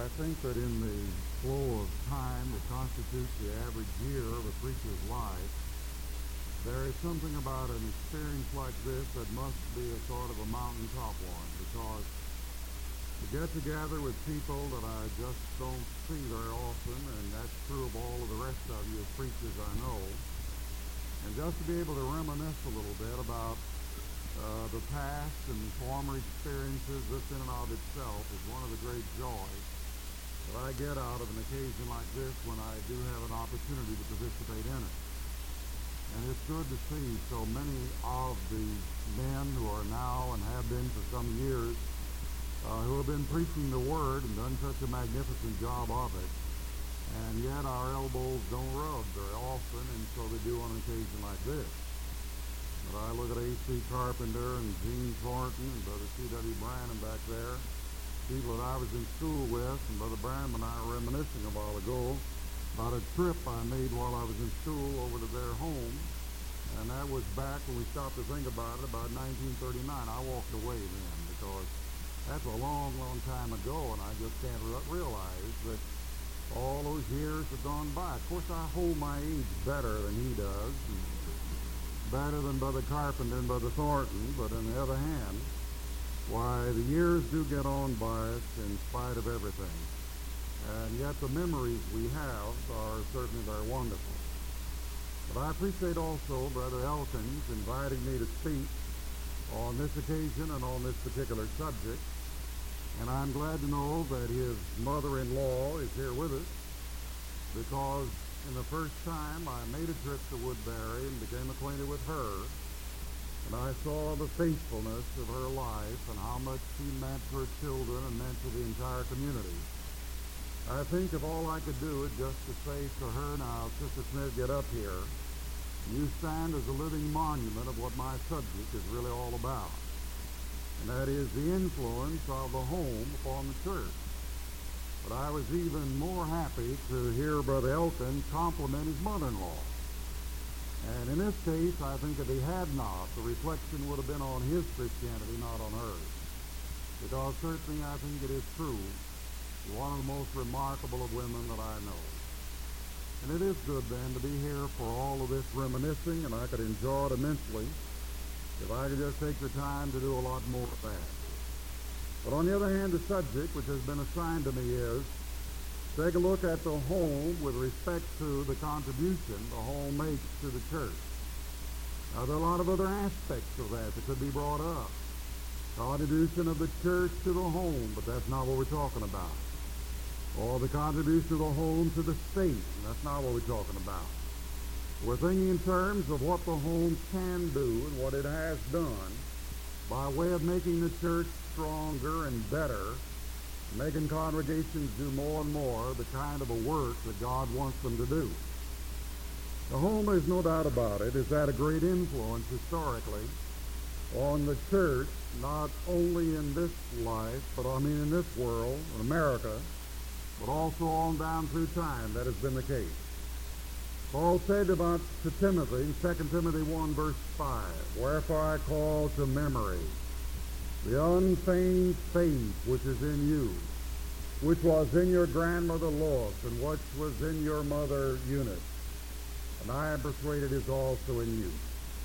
I think that in the flow of time that constitutes the average year of a preacher's life, there is something about an experience like this that must be a sort of a mountaintop one, because to get together with people that I just don't see very often, and that's true of all of the rest of you as preachers I know, and just to be able to reminisce a little bit about the past and former experiences, this in and of itself is one of the great joys that I get out of an occasion like this when I do have an opportunity to participate in it. And it's good to see so many of the men who are now and have been for some years who have been preaching the Word and done such a magnificent job of it. And yet our elbows don't rub very often, and so they do on an occasion like this. But I look at A.C. Carpenter and Gene Thornton and Brother C.W. Branham back there, people that I was in school with, and Brother Branham and I were reminiscing a while ago about a trip I made while I was in school over to their home, and that was back when we stopped to think about it, about 1939. I walked away then because that's a long, long time ago, and I just can't realize that all those years have gone by. Of course, I hold my age better than he does, better than Brother Carpenter and Brother Thornton, but on the other hand, why, the years do get on by us in spite of everything. And yet the memories we have are certainly very wonderful. But I appreciate also Brother Elkins inviting me to speak on this occasion and on this particular subject. And I'm glad to know that his mother-in-law is here with us, because in the first time I made a trip to Woodbury and became acquainted with her, and I saw the faithfulness of her life and how much she meant to her children and meant to the entire community. I think if all I could do is just to say to her, now, Sister Smith, get up here. You stand as a living monument of what my subject is really all about. And that is the influence of the home upon the church. But I was even more happy to hear Brother Elkins compliment his mother-in-law. And in this case, I think if he had not, the reflection would have been on his Christianity, not on hers. Because certainly I think it is true, one of the most remarkable of women that I know. And it is good then to be here for all of this reminiscing, and I could enjoy it immensely if I could just take the time to do a lot more of that. But on the other hand, the subject which has been assigned to me is take a look at the home with respect to the contribution the home makes to the church. Now, there are a lot of other aspects of that that could be brought up. Contribution of the church to the home, but that's not what we're talking about. Or the contribution of the home to the state, and that's not what we're talking about. We're thinking in terms of what the home can do and what it has done by way of making the church stronger and better, making congregations do more and more the kind of a work that God wants them to do. The home, there's no doubt about it, has had a great influence historically on the church, not only in this life, but in this world, in America, but also on down through time. That has been the case. Paul said about to Timothy, in 2 Timothy 1, verse 5, wherefore I call to memory the unfeigned faith which is in you, which was in your grandmother Lois, and which was in your mother Eunice, and I am persuaded is also in you.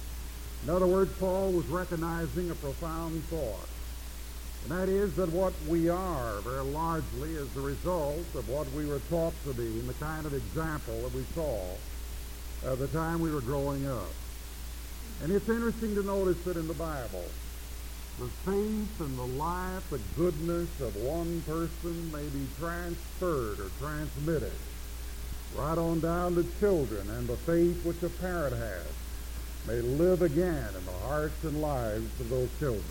In other words, Paul was recognizing a profound thought, and that is that what we are very largely is the result of what we were taught to be and the kind of example that we saw at the time we were growing up. And it's interesting to notice that in the Bible, the faith and the life, the goodness of one person may be transferred or transmitted right on down to children, and the faith which a parent has may live again in the hearts and lives of those children.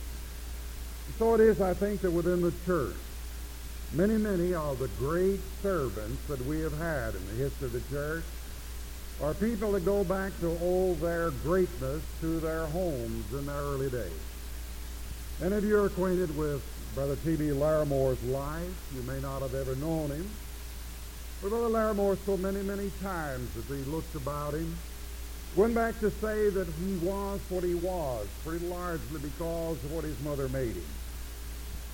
So it is, I think, that within the church, many of the great servants that we have had in the history of the church are people that go back to owe their greatness to their homes in their early days. And if you're acquainted with Brother T.B. Laramore's life, you may not have ever known him. But Brother Laramore, so many times as he looked about him, went back to say that he was what he was, pretty largely because of what his mother made him.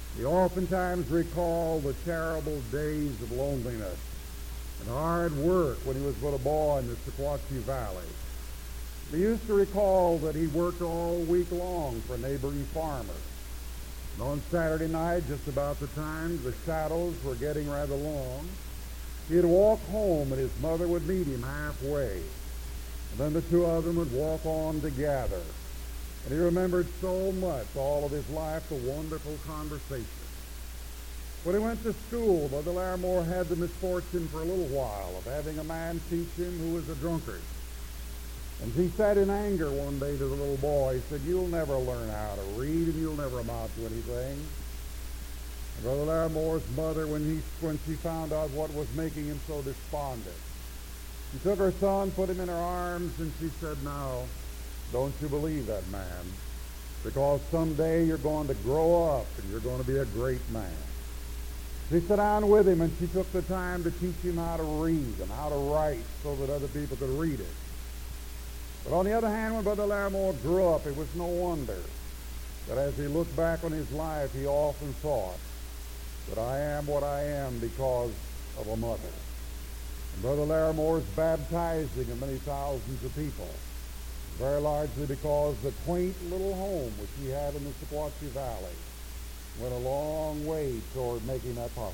He oftentimes recalled the terrible days of loneliness and hard work when he was but a boy in the Sequatchie Valley. He used to recall that he worked all week long for neighboring farmers. And on Saturday night, just about the time the shadows were getting rather long, he'd walk home and his mother would meet him halfway. And then the two of them would walk on together. And he remembered so much, all of his life, the wonderful conversation. When he went to school, Brother Larimore had the misfortune for a little while of having a man teach him who was a drunkard. And he said in anger one day to the little boy, he said, "You'll never learn how to read and you'll never amount to anything." And Brother Larimore's mother, when she found out what was making him so despondent, she took her son, put him in her arms, and she said, "Now, don't you believe that man, because someday you're going to grow up and you're going to be a great man." She sat down with him and she took the time to teach him how to read and how to write so that other people could read it. But on the other hand, when Brother Larimore grew up, it was no wonder that as he looked back on his life, he often thought that I am what I am because of a mother. And Brother Larimore's baptizing of many thousands of people, very largely because the quaint little home which he had in the Sequatchie Valley went a long way toward making that possible.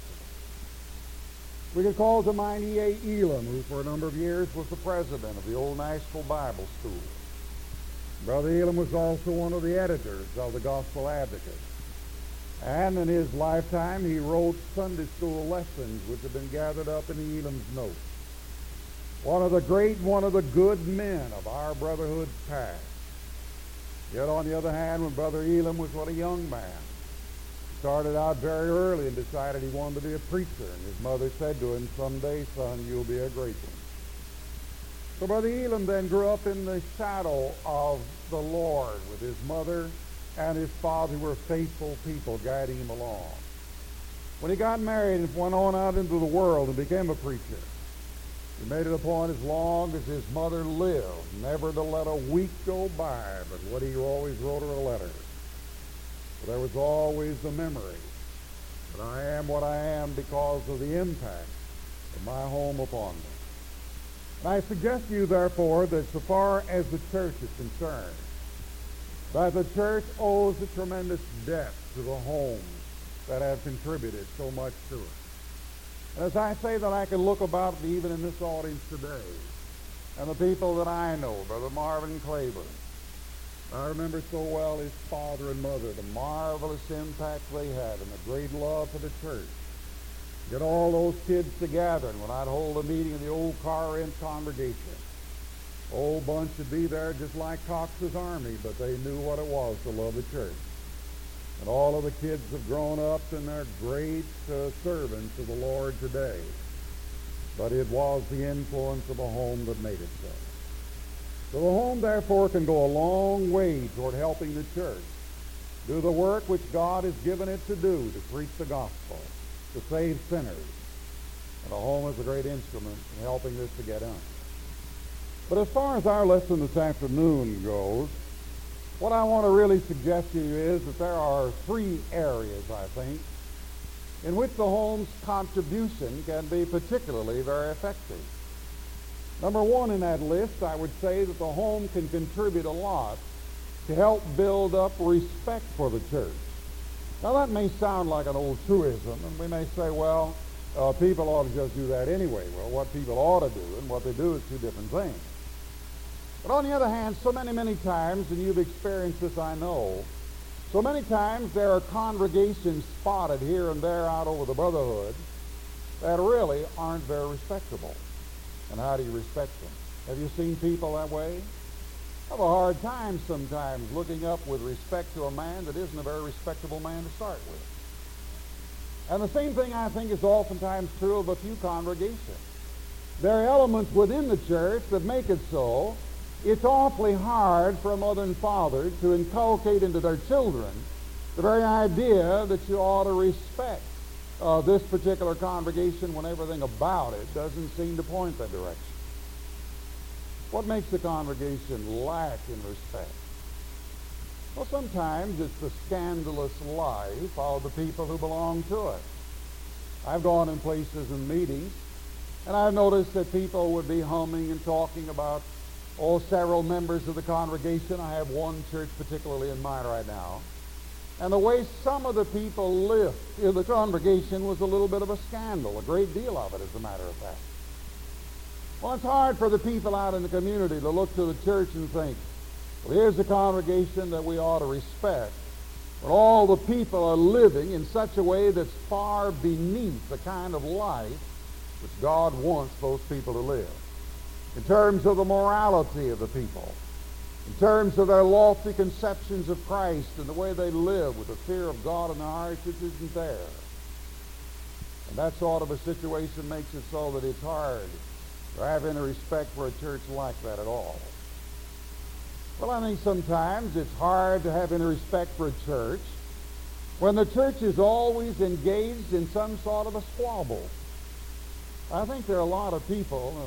We could call to mind E.A. Elam, who for a number of years was the president of the Old Nashville Bible School. Brother Elam was also one of the editors of the Gospel Advocate. And in his lifetime, he wrote Sunday school lessons which have been gathered up in Elam's notes. One of the good men of our brotherhood's past. Yet on the other hand, when Brother Elam was but a young man, started out very early and decided he wanted to be a preacher. And his mother said to him, "Someday, son, you'll be a great one." So Brother Elam then grew up in the shadow of the Lord with his mother and his father, who were faithful people guiding him along. When he got married and went on out into the world and became a preacher, he made it a point as long as his mother lived never to let a week go by but what he always wrote her a letter. But there was always the memory that I am what I am because of the impact of my home upon me. And I suggest to you, therefore, that so far as the church is concerned, that the church owes a tremendous debt to the homes that have contributed so much to it. And as I say that, I can look about even in this audience today, and the people that I know, Brother Marvin Claiborne. I remember so well his father and mother, the marvelous impact they had and the great love for the church. Get all those kids together, and when I'd hold a meeting in the old car in congregation, a whole bunch would be there just like Cox's Army, but they knew what it was to love the church. And all of the kids have grown up and they're great servants of the Lord today. But it was the influence of a home that made it so. So the home, therefore, can go a long way toward helping the church do the work which God has given it to do, to preach the gospel, to save sinners. And the home is a great instrument in helping this to get done. But as far as our lesson this afternoon goes, what I want to really suggest to you is that there are three areas, I think, in which the home's contribution can be particularly very effective. Number one in that list, I would say that the home can contribute a lot to help build up respect for the church. Now that may sound like an old truism, and we may say, well, people ought to just do that anyway. Well, what people ought to do and what they do is two different things. But on the other hand, so many times, and you've experienced this, I know, so many times there are congregations spotted here and there out over the brotherhood that really aren't very respectable. And how do you respect them? Have you seen people that way? I have a hard time sometimes looking up with respect to a man that isn't a very respectable man to start with. And the same thing, I think, is oftentimes true of a few congregations. There are elements within the church that make it so. It's awfully hard for a mother and father to inculcate into their children the very idea that you ought to respect this particular congregation when everything about it doesn't seem to point that direction. What makes the congregation lack in respect? Well, sometimes it's the scandalous life of the people who belong to it. I've gone in places and meetings, and I've noticed that people would be humming and talking about, several members of the congregation. I have one church particularly in mind right now. And the way some of the people lived in the congregation was a little bit of a scandal, a great deal of it, as a matter of fact. Well, it's hard for the people out in the community to look to the church and think, well, here's a congregation that we ought to respect, but all the people are living in such a way that's far beneath the kind of life which God wants those people to live. In terms of the morality of the people, in terms of their lofty conceptions of Christ and the way they live with the fear of God in their hearts, it isn't there. And that sort of a situation makes it so that it's hard to have any respect for a church like that at all. Well, I think sometimes it's hard to have any respect for a church when the church is always engaged in some sort of a squabble. I think there are a lot of people,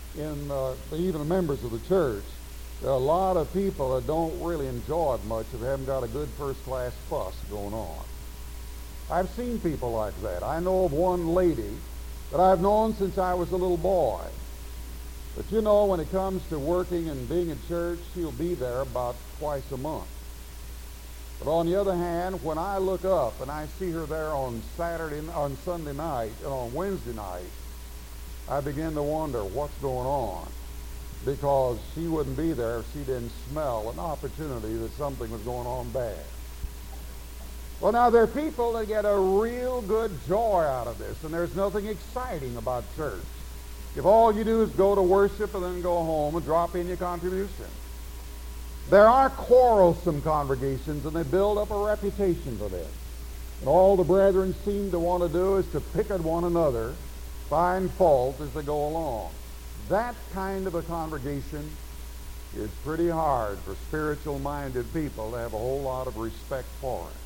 even members of the church, there are a lot of people that don't really enjoy it much if they haven't got a good first-class fuss going on. I've seen people like that. I know of one lady that I've known since I was a little boy. But you know, when it comes to working and being at church, she'll be there about twice a month. But on the other hand, when I look up and I see her there on Sunday night and on Wednesday night, I begin to wonder what's going on, because she wouldn't be there if she didn't smell an opportunity that something was going on bad. Well, now, there are people that get a real good joy out of this, and there's nothing exciting about church. If all you do is go to worship and then go home and drop in your contribution. There are quarrelsome congregations, and they build up a reputation for this. And all the brethren seem to want to do is to pick at one another, find fault as they go along. That kind of a congregation is pretty hard for spiritual-minded people to have a whole lot of respect for it.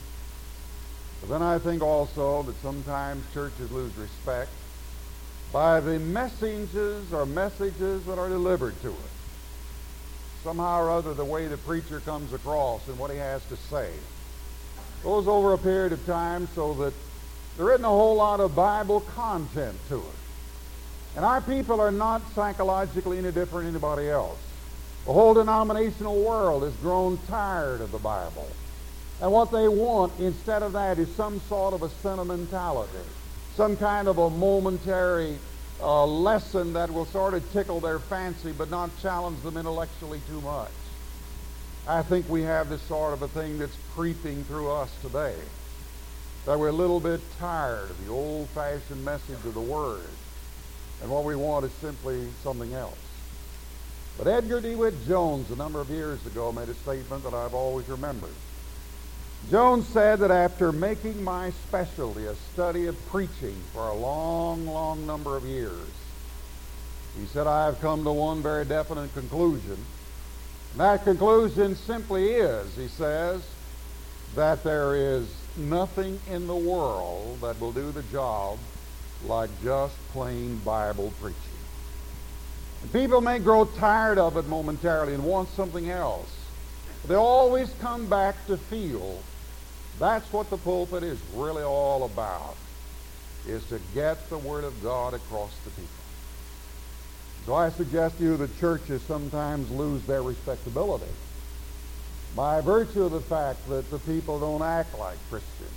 But then I think also that sometimes churches lose respect by the messages that are delivered to it. Somehow or other, the way the preacher comes across and what he has to say goes over a period of time so that there isn't a whole lot of Bible content to it. And our people are not psychologically any different than anybody else. The whole denominational world has grown tired of the Bible. And what they want instead of that is some sort of a sentimentality, some kind of a momentary lesson that will sort of tickle their fancy but not challenge them intellectually too much. I think we have this sort of a thing that's creeping through us today, that we're a little bit tired of the old-fashioned message of the Word, and what we want is simply something else. But Edgar DeWitt Jones, a number of years ago, made a statement that I've always remembered. Jones said that after making my specialty a study of preaching for a long, long number of years, he said, I have come to one very definite conclusion. And that conclusion simply is, he says, that there is nothing in the world that will do the job like just plain Bible preaching. And people may grow tired of it momentarily and want something else. They always come back to feel that's what the pulpit is really all about, is to get the Word of God across the people. So I suggest to you that churches sometimes lose their respectability by virtue of the fact that the people don't act like Christians,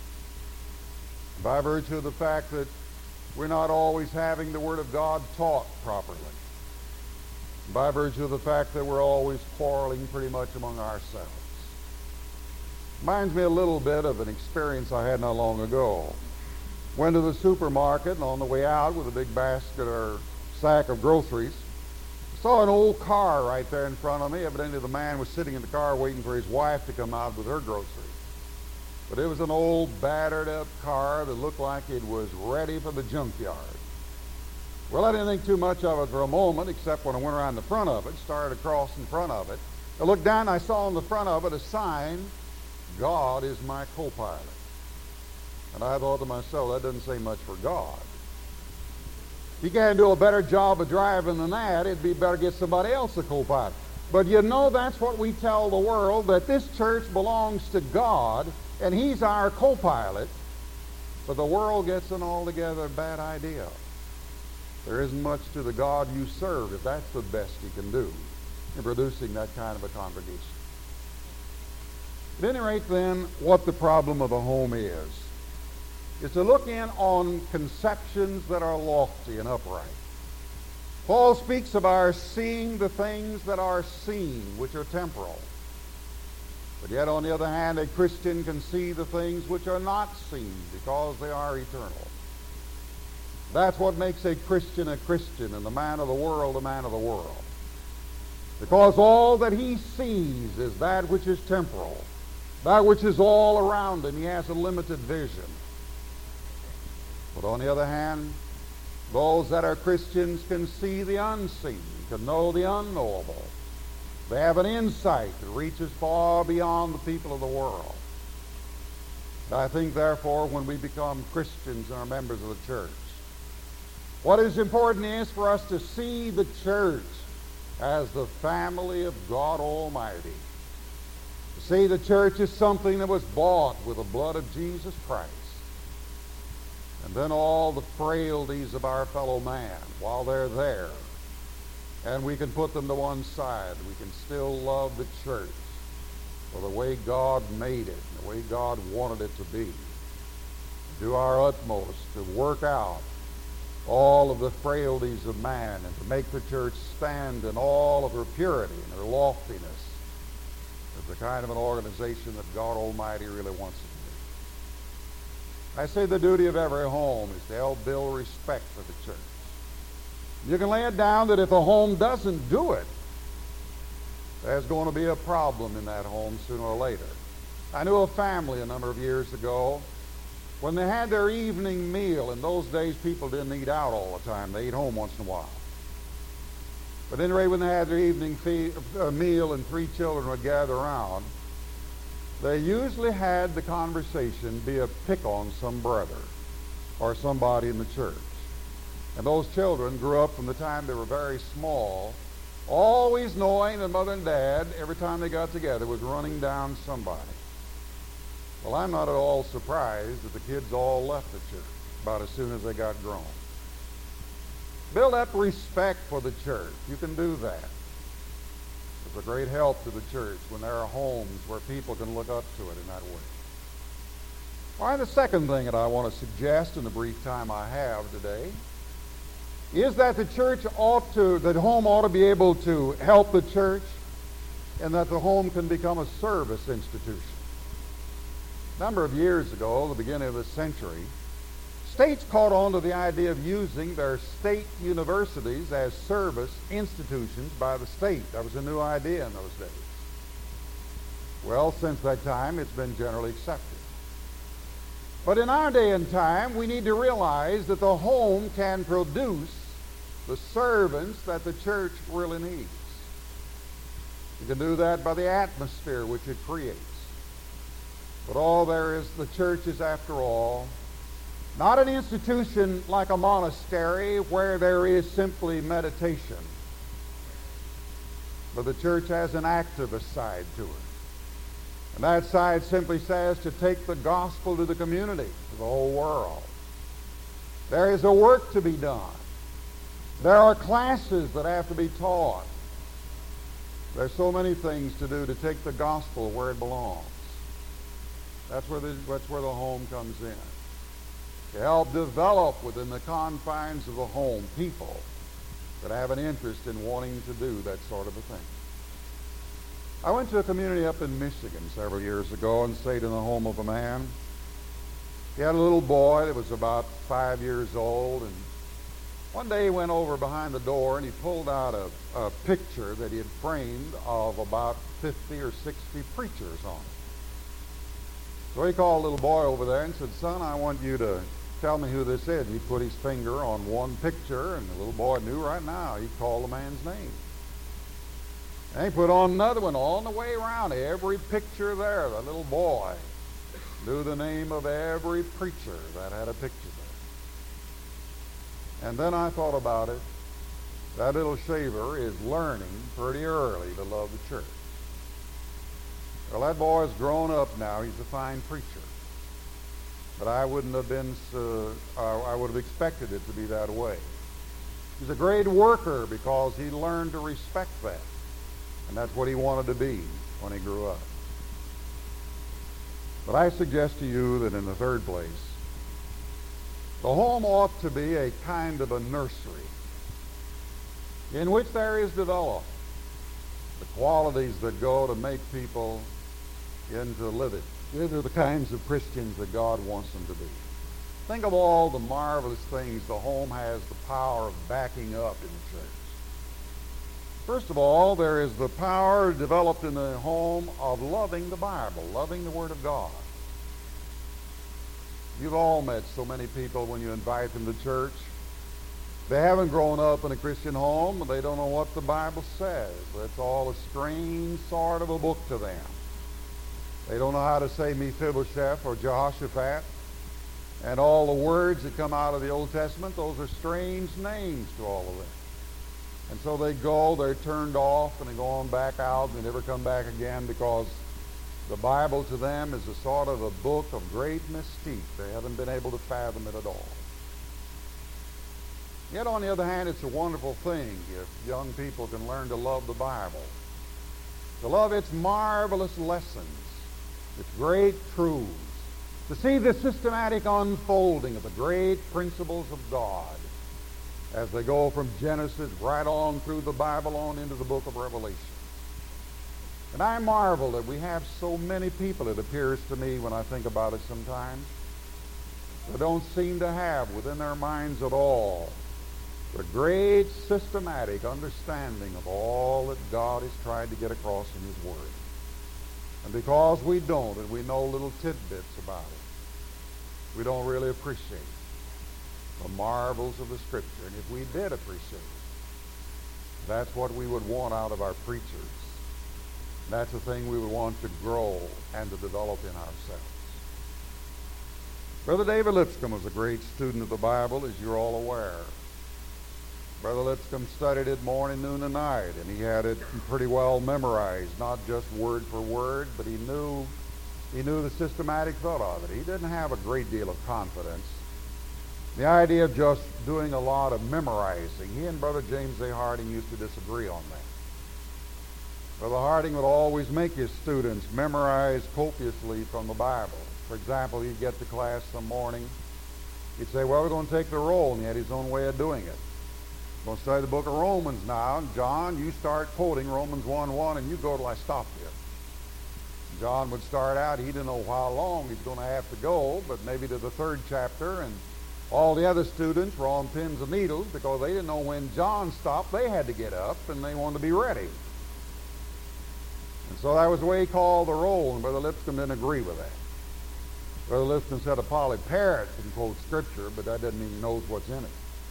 by virtue of the fact that we're not always having the Word of God taught properly, by virtue of the fact that we're always quarreling pretty much among ourselves. Reminds me a little bit of an experience I had not long ago. Went to the supermarket, and on the way out with a big basket or sack of groceries, saw an old car right there in front of me. Evidently the man was sitting in the car waiting for his wife to come out with her groceries. But it was an old battered up car that looked like it was ready for the junkyard. Well, I didn't think too much of it for a moment, except when I went around the front of it, started across in front of it. I looked down and I saw on the front of it a sign, God is my co-pilot. And I thought to myself, that doesn't say much for God. If you can't do a better job of driving than that, it'd be better get somebody else a co-pilot. But you know, that's what we tell the world, that this church belongs to God, and He's our co-pilot. But the world gets an altogether bad idea. There isn't much to the God you serve if that's the best He can do in producing that kind of a congregation. At any rate, then, what the problem of the home is to look in on conceptions that are lofty and upright. Paul speaks of our seeing the things that are seen, which are temporal. But yet, on the other hand, a Christian can see the things which are not seen because they are eternal. That's what makes a Christian and the man of the world a man of the world. Because all that he sees is that which is temporal, that which is all around him. He has a limited vision. But on the other hand, those that are Christians can see the unseen, can know the unknowable. They have an insight that reaches far beyond the people of the world. I think, therefore, when we become Christians and are members of the church, what is important is for us to see the church as the family of God Almighty. To see the church as something that was bought with the blood of Jesus Christ. And then all the frailties of our fellow man, while they're there, and we can put them to one side, we can still love the church for the way God made it, the way God wanted it to be. Do our utmost to work out all of the frailties of man and to make the church stand in all of her purity and her loftiness as the kind of an organization that God Almighty really wants it to be. I say the duty of every home is to help build respect for the church. You can lay it down that if a home doesn't do it, there's going to be a problem in that home sooner or later. I knew a family a number of years ago. When they had their evening meal, in those days people didn't eat out all the time. They ate home once in a while. But anyway, when they had their evening meal and 3 children would gather around, they usually had the conversation be a pick on some brother or somebody in the church. And those children grew up from the time they were very small, always knowing that mother and dad, every time they got together, was running down somebody. Well, I'm not at all surprised that the kids all left the church about as soon as they got grown. Build up respect for the church. You can do that. It's a great help to the church when there are homes where people can look up to it in that way. All right, the second thing that I want to suggest in the brief time I have today is that the home ought to be able to help the church, and that the home can become a service institution. A number of years ago, the beginning of the century, states caught on to the idea of using their state universities as service institutions by the state. That was a new idea in those days. Well, since that time, it's been generally accepted. But in our day and time, we need to realize that the home can produce the servants that the church really needs. You can do that by the atmosphere which it creates. But the church is, after all, not an institution like a monastery where there is simply meditation. But the church has an activist side to it. And that side simply says to take the gospel to the community, to the whole world. There is a work to be done. There are classes that have to be taught. There's so many things to do to take the gospel where it belongs. That's where the home comes in. To help develop within the confines of the home people that have an interest in wanting to do that sort of a thing. I went to a community up in Michigan several years ago and stayed in the home of a man. He had a little boy that was about 5 years old, and one day he went over behind the door and he pulled out a picture that he had framed of about 50 or 60 preachers on it. So he called the little boy over there and said, "Son, I want you to tell me who this is." He put his finger on one picture, and the little boy knew right now. He called the man's name. And he put on another one all the way around. Every picture there, the little boy knew the name of every preacher that had a picture there. And then I thought about it. That little shaver is learning pretty early to love the church. Well, that boy's grown up now. He's a fine preacher. But I would have expected it to be that way. He's a great worker because he learned to respect that. And that's what he wanted to be when he grew up. But I suggest to you that in the third place, the home ought to be a kind of a nursery in which there is developed the qualities that go to make people into the kinds of Christians that God wants them to be. Think of all the marvelous things the home has the power of backing up in the church. First of all, there is the power developed in the home of loving the Bible, loving the Word of God. You've all met so many people when you invite them to church. They haven't grown up in a Christian home, and they don't know what the Bible says. It's all a strange sort of a book to them. They don't know how to say Mephibosheth or Jehoshaphat. And all the words that come out of the Old Testament, those are strange names to all of them. And so they go, they're turned off, and they go on back out, and they never come back again because the Bible to them is a sort of a book of great mystique. They haven't been able to fathom it at all. Yet on the other hand, it's a wonderful thing if young people can learn to love the Bible, to love its marvelous lessons, its great truths, to see the systematic unfolding of the great principles of God as they go from Genesis right on through the Bible on into the book of Revelation. And I marvel that we have so many people, it appears to me when I think about it sometimes, that don't seem to have within their minds at all the great systematic understanding of all that God has tried to get across in His Word. And because we don't, and we know little tidbits about it, we don't really appreciate the marvels of the Scripture. And if we did appreciate it, that's what we would want out of our preachers. That's the thing we would want to grow and to develop in ourselves. Brother David Lipscomb was a great student of the Bible, as you're all aware. Brother Lipscomb studied it morning, noon, and night, and he had it pretty well memorized, not just word for word, but he knew the systematic thought of it. He didn't have a great deal of confidence. The idea of just doing a lot of memorizing, he and Brother James A. Harding used to disagree on that. Brother Harding would always make his students memorize copiously from the Bible. For example, he'd get to class some morning, he'd say, well, we're going to take the roll, and he had his own way of doing it. We're going to study the book of Romans now. John, you start quoting Romans 1:1, and you go till I stop you. John would start out, he didn't know how long he's going to have to go, but maybe to the 3rd chapter, and all the other students were on pins and needles because they didn't know when John stopped, they had to get up, and they wanted to be ready. And so that was the way he called the roll, and Brother Lipscomb didn't agree with that. Brother Lipscomb said a Polly Parrot can quote Scripture, but that doesn't mean he knows what's in it.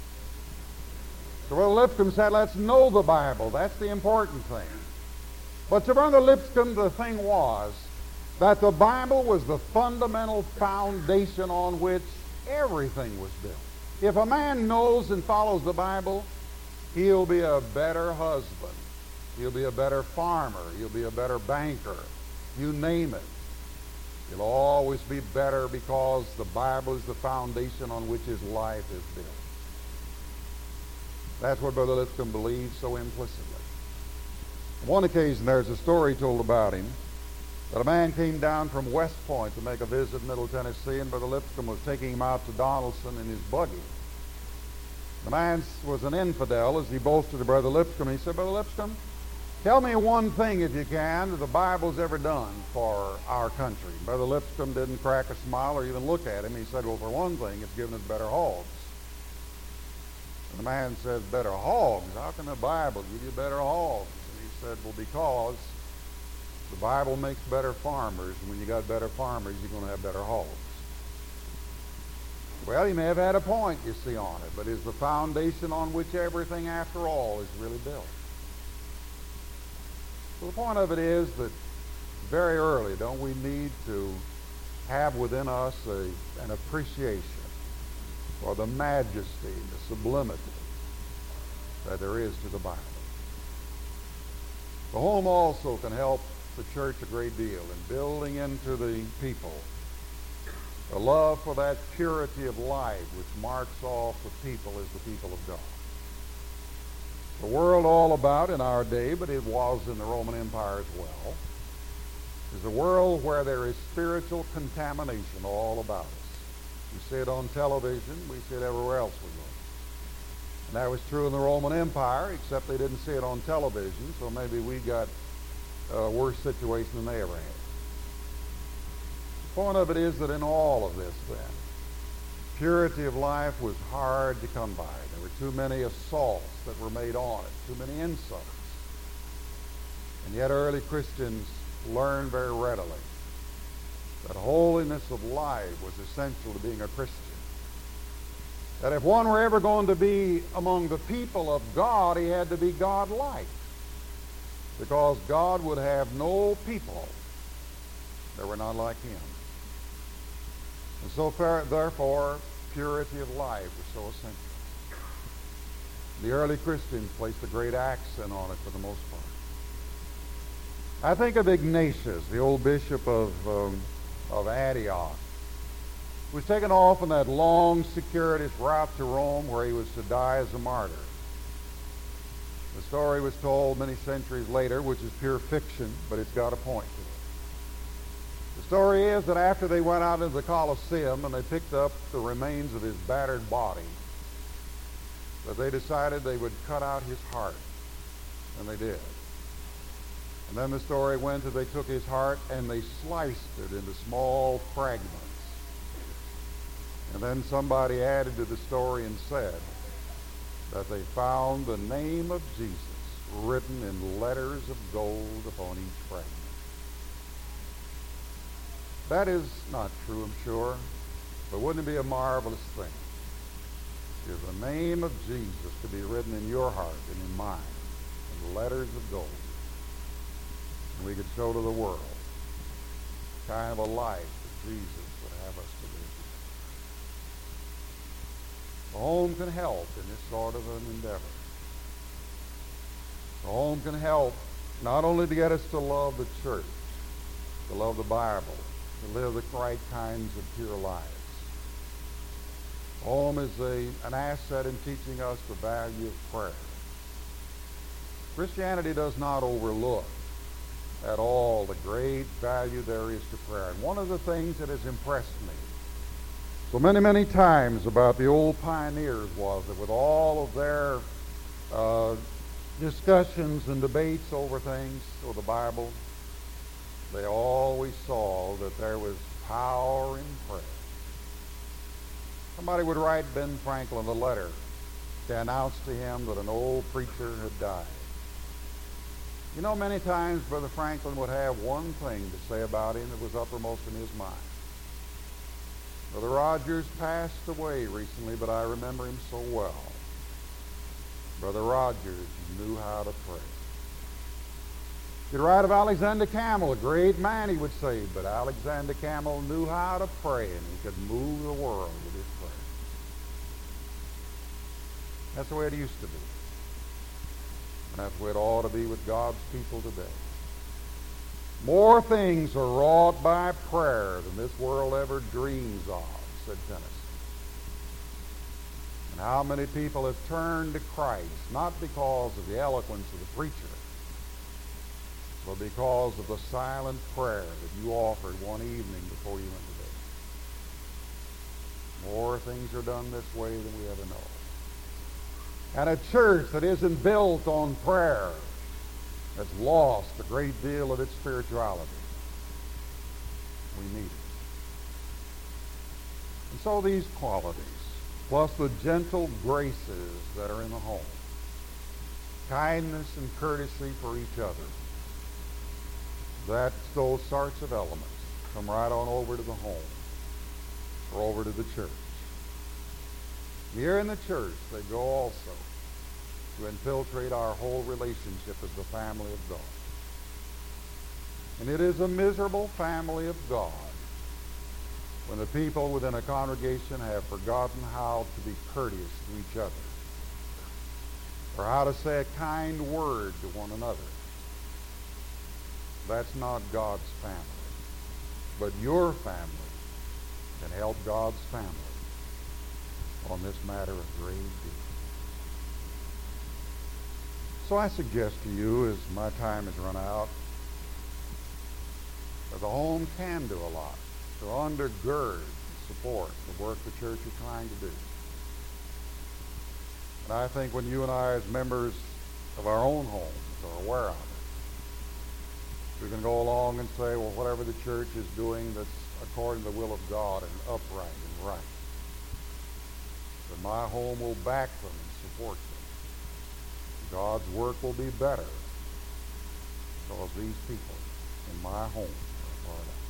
So Brother Lipscomb said, let's know the Bible. That's the important thing. But to Brother Lipscomb, the thing was that the Bible was the fundamental foundation on which everything was built. If a man knows and follows the Bible, he'll be a better husband. He'll be a better farmer. He'll be a better banker. You name it. He'll always be better because the Bible is the foundation on which his life is built. That's what Brother Lipscomb believed so implicitly. On one occasion, there's a story told about him that a man came down from West Point to make a visit in Middle Tennessee, and Brother Lipscomb was taking him out to Donaldson in his buggy. The man was an infidel, as he boasted to Brother Lipscomb. He said, Brother Lipscomb, tell me one thing, if you can, that the Bible's ever done for our country. Brother Lipscomb didn't crack a smile or even look at him. He said, well, for one thing, it's given us better hogs. And the man says, better hogs? How can the Bible give you better hogs? And he said, well, because the Bible makes better farmers, and when you got better farmers, you're going to have better hogs. Well, he may have had a point, you see, on it, but is the foundation on which everything, after all, is really built. So the point of it is that very early, don't we need to have within us an appreciation for the majesty, the sublimity, that there is to the Bible. The home also can help the church a great deal in building into the people a love for that purity of life which marks off the people as the people of God. The world all about in our day, but it was in the Roman Empire as well, is a world where there is spiritual contamination all about us. We see it on television, we see it everywhere else we look. And that was true in the Roman Empire, except they didn't see it on television, so maybe we got a worse situation than they ever had. The point of it is that in all of this, then, purity of life was hard to come by. There were too many assaults that were made on it, too many insults. And yet early Christians learned very readily that holiness of life was essential to being a Christian. That if one were ever going to be among the people of God, he had to be God-like. Because God would have no people that were not like him. And so therefore, purity of life was so essential. The early Christians placed a great accent on it for the most part. I think of Ignatius, the old bishop of Antioch, who was taken off on that long, circuitous route to Rome where he was to die as a martyr. The story was told many centuries later, which is pure fiction, but it's got a point to it. The story is that after they went out into the Colosseum and they picked up the remains of his battered body, that they decided they would cut out his heart. And they did. And then the story went that they took his heart and they sliced it into small fragments. And then somebody added to the story and said that they found the name of Jesus written in letters of gold upon each fragment. That is not true, I'm sure, but wouldn't it be a marvelous thing if the name of Jesus could be written in your heart and in mine in letters of gold, and we could show to the world the kind of a life that Jesus would have us to live. The home can help in this sort of an endeavor. The home can help not only to get us to love the church, to love the Bible, to live the right kinds of pure lives. Home is an asset in teaching us the value of prayer. Christianity does not overlook at all the great value there is to prayer. And one of the things that has impressed me so many, many times about the old pioneers was that with all of their discussions and debates over things, or the Bible, they always saw that there was power in prayer. Somebody would write Ben Franklin a letter to announce to him that an old preacher had died. You know, many times Brother Franklin would have one thing to say about him that was uppermost in his mind. Brother Rogers passed away recently, but I remember him so well. Brother Rogers knew how to pray. You'd write of Alexander Campbell, a great man, he would say, but Alexander Campbell knew how to pray, and he could move the world with his prayer. That's the way it used to be. And that's the way it ought to be with God's people today. More things are wrought by prayer than this world ever dreams of, said Tennyson. And how many people have turned to Christ, not because of the eloquence of the preacher, but because of the silent prayer that you offered one evening before you went to bed. More things are done this way than we ever know. And a church that isn't built on prayer has lost a great deal of its spirituality. We need it. And so these qualities, plus the gentle graces that are in the home, kindness and courtesy for each other, those sorts of elements come right on over to the home or over to the church. Here in the church, they go also to infiltrate our whole relationship as the family of God. And it is a miserable family of God when the people within a congregation have forgotten how to be courteous to each other. or how to say a kind word to one another. That's not God's family. But your family can help God's family on this matter a great deal. So I suggest to you, as my time has run out, that the home can do a lot to undergird and support the work the church is trying to do. And I think when you and I, as members of our own homes, are aware of it, we can go along and say, well, whatever the church is doing that's according to the will of God and upright and right, that my home will back them and support them. God's work will be better because these people in my home are a part of it.